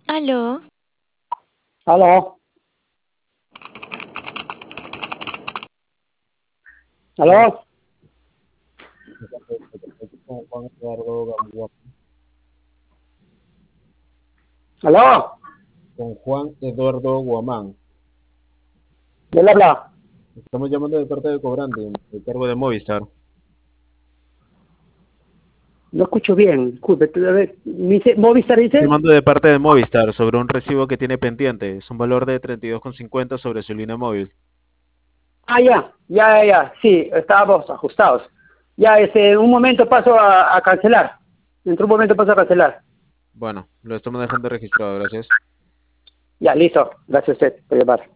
Aló, ¿Aló? Con ¿Aló? Juan Eduardo Gamboa, ¿Aló? con Juan Eduardo Guamán. ¿Quién habla? Estamos llamando de parte de Cobrante, el cargo de Movistar. No escucho bien, disculpe. A ver, ¿Movistar dice? Llamando de parte de Movistar sobre un recibo que tiene pendiente. Es un valor de 32,50 sobre su línea móvil. Ah, ya, sí, estábamos ajustados. Ya, en un momento paso a cancelar. Dentro de un momento paso a cancelar. Bueno, lo estamos dejando registrado, gracias. Ya, listo. Gracias a usted por llamar.